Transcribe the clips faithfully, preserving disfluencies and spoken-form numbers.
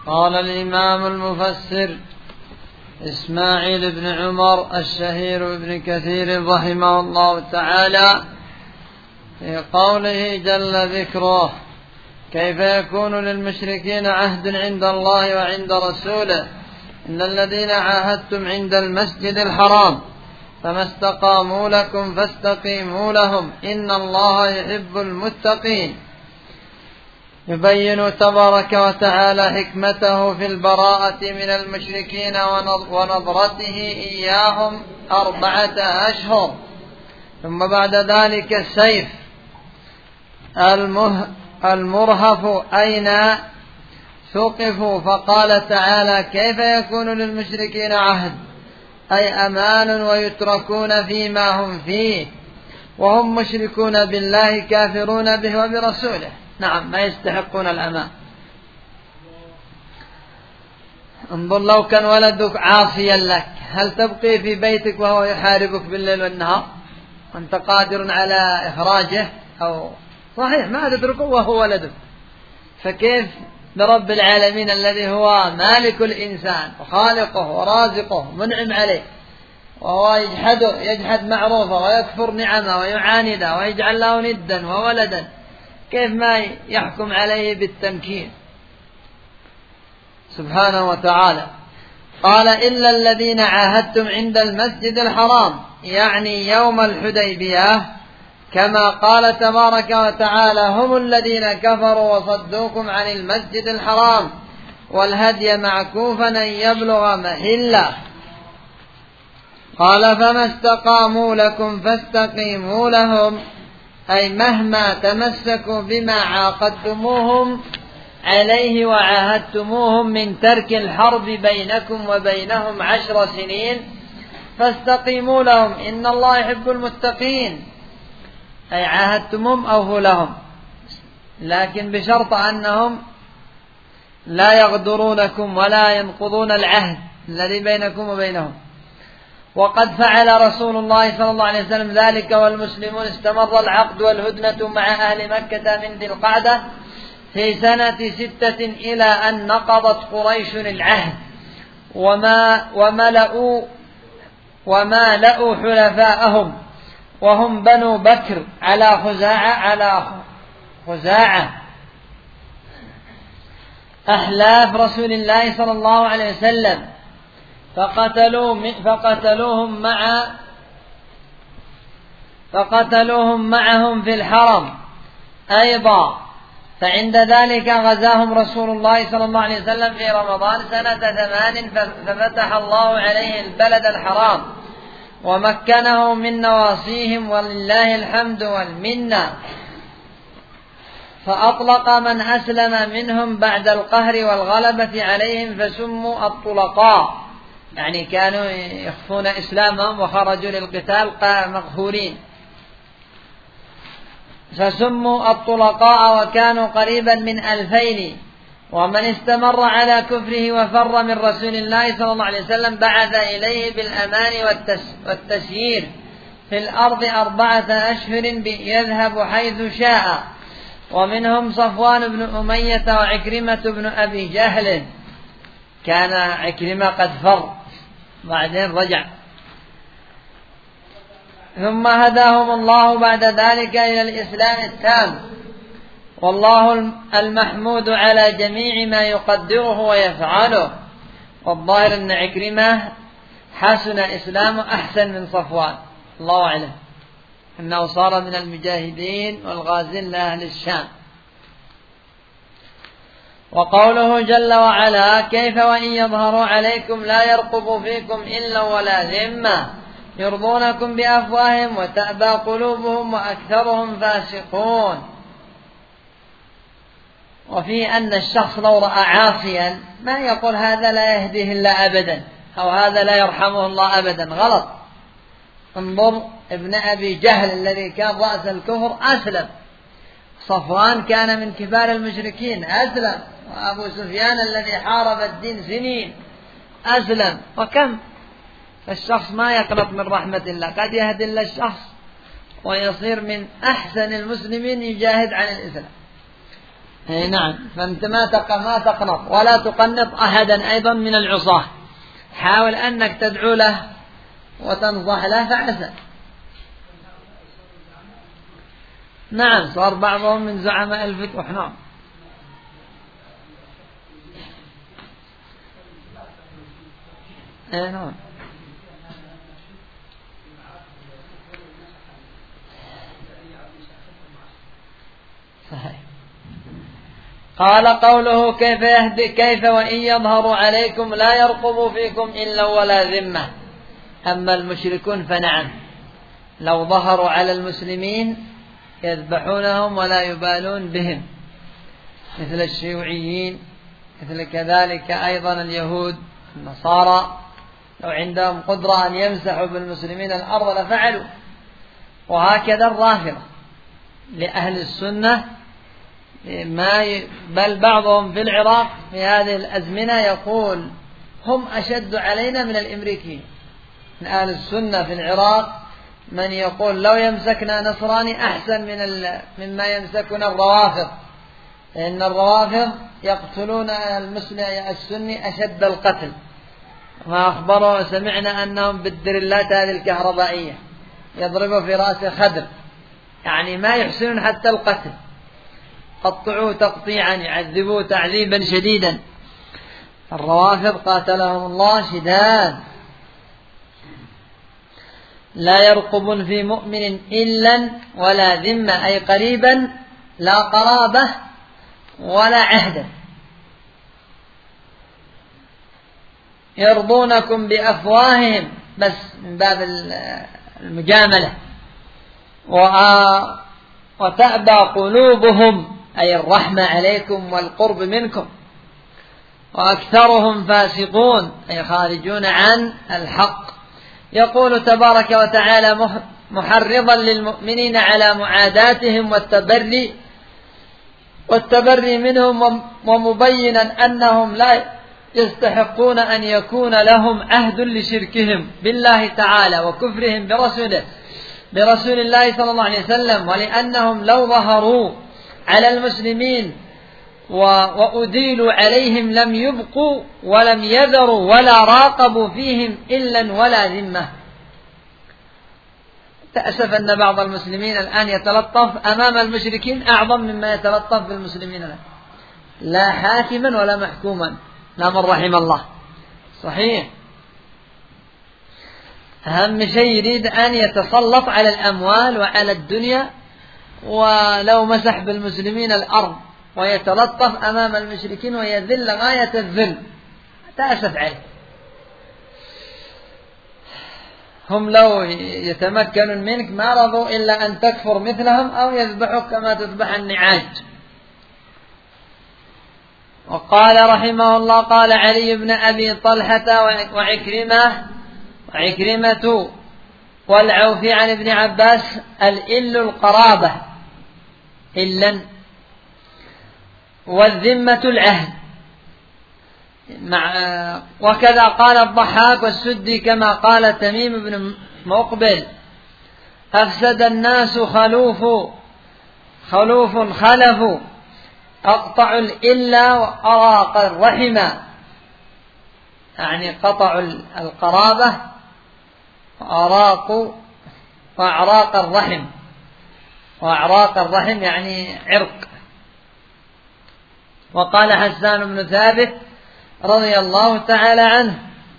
قال الإمام المفسر إسماعيل بن عمر الشهير بن كثير رحمه الله تعالى في قوله جل ذكره: كيف يكون للمشركين عهد عند الله وعند رسوله إن الذين عاهدتم عند المسجد الحرام فما استقاموا لكم فاستقيموا لهم إن الله يحب المتقين. يبين تبارك وتعالى حكمته في البراءة من المشركين ونظرته إياهم أربعة أشهر، ثم بعد ذلك السيف المرهف أين ثقفوا، فقال تعالى: كيف يكون للمشركين عهد، أي أمان ويتركون فيما هم فيه وهم مشركون بالله كافرون به وبرسوله. نعم، ما يستحقون الأمان. انظر، لو كان ولدك عاصيا لك هل تبقي في بيتك وهو يحاربك بالليل والنهار وأنت قادر على إخراجه؟ أو صحيح ما تتركه وهو ولدك، فكيف برب العالمين الذي هو مالك الإنسان وخالقه ورازقه منعم عليه وهو يجحده يجحد معروفه ويكفر نعمه ويعانده ويجعل له ندا وولدا، كيف ما يحكم عليه بالتمكين سبحانه وتعالى؟ قال: إلا الذين عاهدتم عند المسجد الحرام، يعني يوم الحديبية، كما قال تبارك وتعالى: هم الذين كفروا وصدوكم عن المسجد الحرام والهدي معكوفا أن يبلغ محله. قال: فما استقاموا لكم فاستقيموا لهم، أي مهما تمسكوا بما عاقدتموهم عليه وعاهدتموهم من ترك الحرب بينكم وبينهم عشر سنين فاستقيموا لهم إن الله يحب المتقين، أي عاهدتموهم أوفوا لهم، لكن بشرط أنهم لا يغدرونكم ولا ينقضون العهد الذي بينكم وبينهم. وقد فعل رسول الله صلى الله عليه وسلم ذلك والمسلمون استمر العقد والهدنة مع أهل مكة من ذي القعدة في سنة ستة إلى أن نقضت قريش العهد وما وملأوا وما لأوا حلفاءهم وهم بنو بكر على خزاعة على خزاعة أحلاف رسول الله صلى الله عليه وسلم، فقتلوا فقتلوهم مع فقتلوهم معهم في الحرم أيضا. فعند ذلك غزاهم رسول الله صلى الله عليه وسلم في رمضان سنة ثمان، ففتح الله عليه البلد الحرام ومكنه من نواصيهم ولله الحمد والمنة، فأطلق من أسلم منهم بعد القهر والغلبة عليهم فسموا الطلقاء، يعني كانوا يخفون إسلامهم وخرجوا للقتال مقهورين، فسموا الطلقاء وكانوا قريبا من ألفين. ومن استمر على كفره وفر من رسول الله صلى الله عليه وسلم بعث إليه بالأمان والتسيير في الأرض أربعة أشهر يذهب حيث شاء، ومنهم صفوان بن أمية وعكرمة بن أبي جهل. كان عكرمة قد فر بعدين رجع، ثم هداهم الله بعد ذلك إلى الإسلام التام، والله المحمود على جميع ما يقدره ويفعله. والظاهر أن عكرمة حسن إسلامه أحسن من صفوان، الله أعلم، أنه صار من المجاهدين والغازين لأهل الشام. وقوله جل وعلا: كيف وإن يظهروا عليكم لا يرقبوا فيكم إلا ولا ذمة يرضونكم بأفواههم وتأبى قلوبهم وأكثرهم فاسقون. وفي أن الشخص لو رأى عاصيا ما يقول هذا لا يهديه الله أبدا أو هذا لا يرحمه الله أبدا، غلط. انظر ابن أبي جهل الذي كان رأس الكفر أسلم، صفوان كان من كبار المشركين أسلم، وأبو سفيان الذي حارب الدين سنين أسلم. وكم الشخص ما يقنط من رحمة الله، قد يهدي الله الشخص ويصير من أحسن المسلمين يجاهد عن الإسلام. اي نعم. فانت ما ما تقنط ولا تقنط احدا ايضا من العصاة، حاول انك تدعو له وتنصح له فعسى. نعم صار بعضهم من زعماء الفتوح. نعم اي نعم صحيح. قال قوله كيف يهدي كيف وإن يظهروا عليكم لا يرقبوا فيكم إلا ولا ذمة. أما المشركون فنعم، لو ظهروا على المسلمين يذبحونهم ولا يبالون بهم، مثل الشيوعيين، مثل كذلك أيضا اليهود النصارى، لو عندهم قدرة أن يمسحوا بالمسلمين الأرض لفعلوا. وهكذا الرافضة لأهل السنة، ما ي... بل بعضهم في العراق في هذه الأزمنة يقول هم أشد علينا من الأمريكيين. من أهل السنة في العراق من يقول لو يمسكنا نصراني أحسن من ال... مما يمسكنا الروافض، لأن الروافض يقتلون المسلم السني أشد القتل. ما أخبروا سمعنا أنهم بالدرلات هذه الكهربائية يضربوا في رأس خدر، يعني ما يحسنون حتى القتل، قطعوه تقطيعا، يعذبوه تعذيبا شديدا. الروافض قاتلهم الله شداد. لا يرقبون في مؤمن إلا ولا ذمة، أي قريبا لا قرابة ولا عهدا. يرضونكم بأفواههم بس من باب المجاملة، وتأبى قلوبهم أي الرحمة عليكم والقرب منكم، وأكثرهم فاسقون أي خارجون عن الحق. يقول تبارك وتعالى محرضا للمؤمنين على معاداتهم والتبري والتبري منهم، ومبينا أنهم لا يستحقون أن يكون لهم عهد لشركهم بالله تعالى وكفرهم برسوله برسول الله صلى الله عليه وسلم، ولأنهم لو ظهروا على المسلمين وأديلوا عليهم لم يبقوا ولم يذروا ولا راقبوا فيهم إلا ولا ذمة. تأسف أن بعض المسلمين الآن يتلطف أمام المشركين أعظم مما يتلطف بالمسلمين الآن، لا حاكما ولا محكوما، لا من رحم الله. صحيح، أهم شيء يريد أن يتسلط على الأموال وعلى الدنيا، ولو مسح بالمسلمين الأرض ويتلطف أمام المشركين ويذل غاية الذل، تأسف عليه. هم لو يتمكنون منك ما رضوا إلا أن تكفر مثلهم أو يذبحوك كما تذبح النعاج. وقال رحمه الله قال علي بن أبي طلحة وعكرمة وعكرمة والعوفي عن ابن عباس الإل القرابة إلا، والذمة العهد. مع وكذا قال الضحاك والسدي كما قال تميم بن مقبل أفسد الناس خلوف خلوف خلفوا أقطعوا الإلا وأراق الرحمة، يعني قطعوا القرابة وأراقوا وأعراق الرحم، وأعراق الرحم يعني عرق. وقال حسان بن ثابت رضي الله تعالى عنه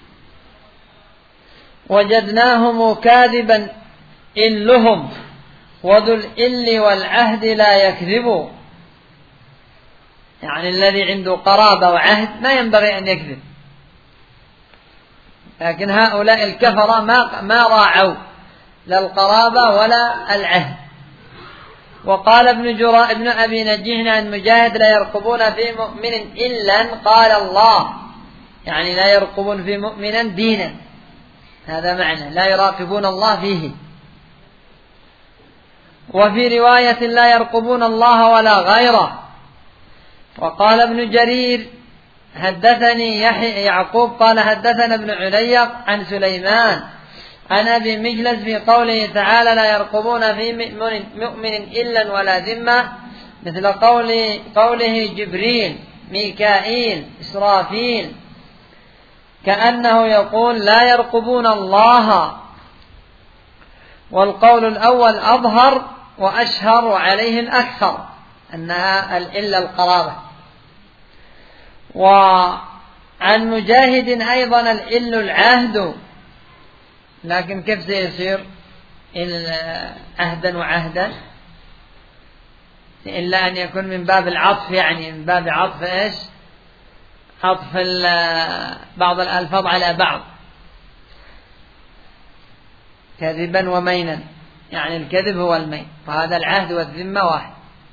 وجدناهم كاذبا إلهم وذو الإل والعهد لا يكذبوا، يعني الذي عنده قرابة وعهد ما ينبغي أن يكذب، لكن هؤلاء الكفرة ما ما راعوا لا القرابة ولا العهد. وقال ابن جراء ابن أبي نجيح عن مجاهد لا يرقبون في مؤمن إلا قال الله، يعني لا يرقبون في مؤمن دينا، هذا معنى لا يراقبون الله فيه. وفي رواية لا يرقبون الله ولا غيره. وقال ابن جرير حدثني يحيى يعقوب قال حدثنا ابن عليق عن سليمان عن أبي مجلس في قوله تعالى لا يرقبون في مؤمن إلا ولا ذمة، مثل قول قوله جبريل ميكائيل إسرافيل، كأنه يقول لا يرقبون الله. والقول الأول أظهر وأشهر وعليه الأكثر أنها إلا القرابة. وعن مجاهد أيضا الإل العهد، لكن كيف سيصير عهدا وعهدا إلا أن يكون من باب العطف، يعني من باب عطف إيش؟ عطف بعض الألفاظ على بعض، كذبا ومينا، يعني الكذب هو المين، وهذا العهد والذمة واحد.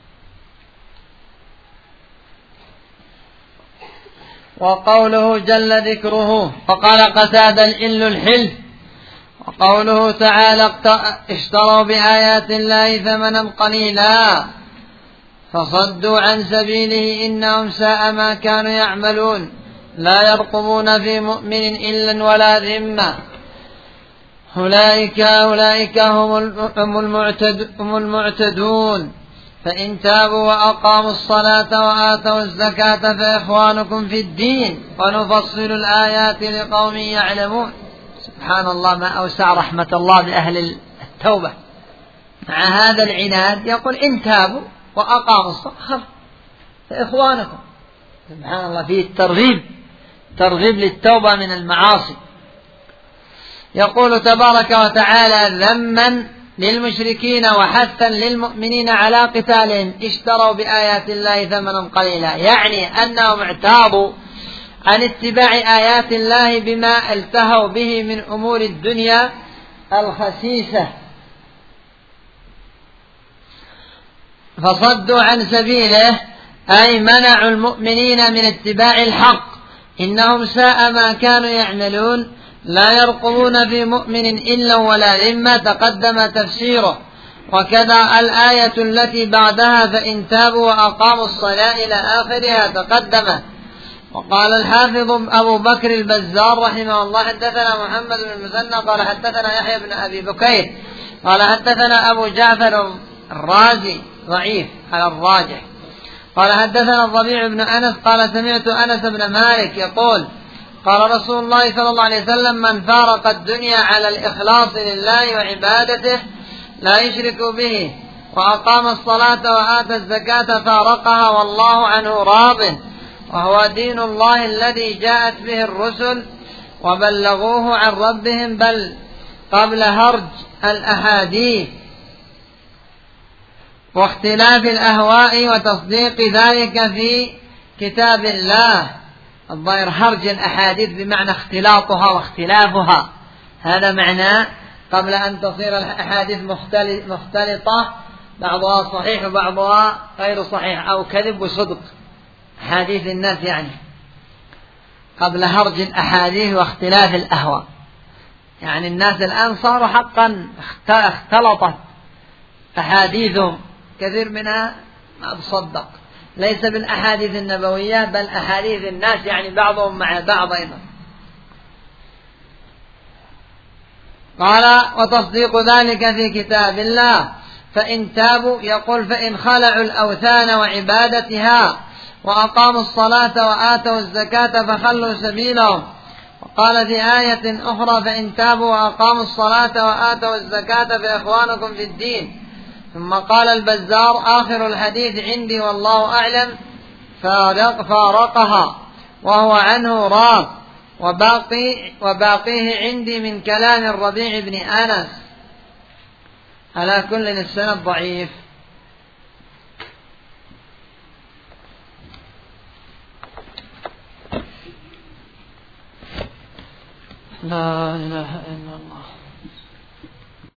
وقوله جل ذكره، وقال قتادة الإل الحلف. وقوله تعالى اشتروا بآيات الله ثمنا قليلا فصدوا عن سبيله إنهم ساء ما كانوا يعملون لا يرقبون في مؤمن إلا ولا ذمة أولئك أولئك هم المعتدون فإن تابوا وأقاموا الصلاة وآتوا الزكاة فإخوانكم في الدين ونفصل الآيات لقوم يعلمون. سبحان الله، ما أوسع رحمة الله بأهل التوبة. مع هذا العناد يقول إن تابوا وأقاموا الصلاة فإخوانكم. سبحان الله، فيه الترغيب، ترغيب للتوبة من المعاصي. يقول تبارك وتعالى ذما للمشركين وحثا للمؤمنين على قتالهم اشتروا بآيات الله ثمنا قليلا، يعني أنهم اعتابوا عن اتباع آيات الله بما التهوا به من أمور الدنيا الخسيسة، فصدوا عن سبيله أي منعوا المؤمنين من اتباع الحق. إنهم ساء ما كانوا يعملون لا يرقبون في مؤمن إلا ولا ذمة، تقدم تفسيره. وكذا الآية التي بعدها فإن تابوا وأقاموا الصلاة إلى آخرها تقدمت. وقال الحافظ أبو بكر البزار رحمه الله حدثنا محمد بن المثنى قال حدثنا يحيى بن أبي بكير قال حدثنا أبو جعفر الرازي ضعيف على الراجح قال حدثنا الربيع بن أنس قال سمعت أنس بن مالك يقول قال رسول الله صلى الله عليه وسلم من فارق الدنيا على الإخلاص لله وعبادته لا يشرك به وأقام الصلاة وآتى الزكاة فارقها والله عنه راض، وهو دين الله الذي جاءت به الرسل وبلغوه عن ربهم بل قبل هرج الأحاديث واختلاف الأهواء وتصديق ذلك في كتاب الله. الظاهر هرج الأحاديث بمعنى اختلاطها واختلافها، هذا معناه قبل أن تصير الأحاديث مختلطة، بعضها صحيح وبعضها غير صحيح أو كذب وصدق، حديث الناس يعني قبل هرج الأحاديث واختلاف الأهواء. يعني الناس الآن صاروا حقا اختلطت أحاديثهم، كثير منها ما تصدق، ليس بالأحاديث النبوية بل أحاديث الناس، يعني بعضهم مع بعض أيضا. قال وتصديق ذلك في كتاب الله. فإن تابوا يقول فإن خلعوا الأوثان وعبادتها وأقاموا الصلاة وآتوا الزكاة فخلوا سبيلهم. وقال في آية أخرى فإن تابوا وأقاموا الصلاة وآتوا الزكاة فإخوانكم في الدين. ثم قال البزار آخر الحديث عندي والله أعلم فارق فارقها وهو عنه راض، وباقي وباقيه عندي من كلام الربيع بن أنس. على كل السند ضعيف. لا إله إلا الله.